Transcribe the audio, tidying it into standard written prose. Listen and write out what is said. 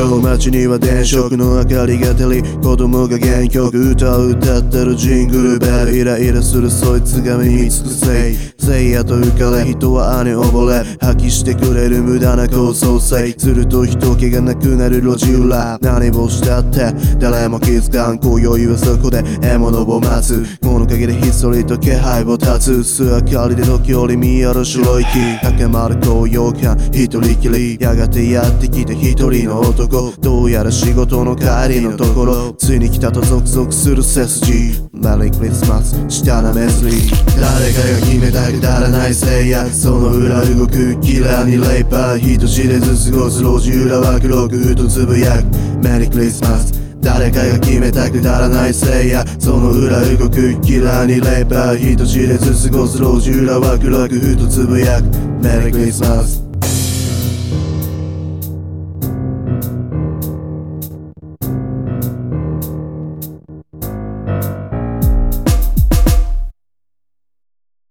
今日街には電飾の明かりが照り、子供が原曲歌を歌ってるジングルベル。イライラするそいつが目につくせい、せいやと浮かれ人は姉溺れ、吐きしてくれる無駄な構想性。すると人気がなくなる路地裏、何をしたって誰も気づかん。今宵はそこで獲物を待つ、物陰でひっそりと気配を立つ。薄明かりで時折見える白い木、高まる高揚感一人きり。やがてやってきた一人の男、どうやら仕事の帰りのところ、ついに来たとゾクゾクする背筋。メリークリスマスしたなメスリー、誰かが決めたくだらないせいや、その裏動くキラーにレイパー、人知れず過ごす路地裏は黒くふとつぶやくメリークリスマス。誰かが決めたくだらないせいや、その裏動くキラーにレイパー、人知れず過ごす路地裏は黒くふとつぶやくメリークリスマス。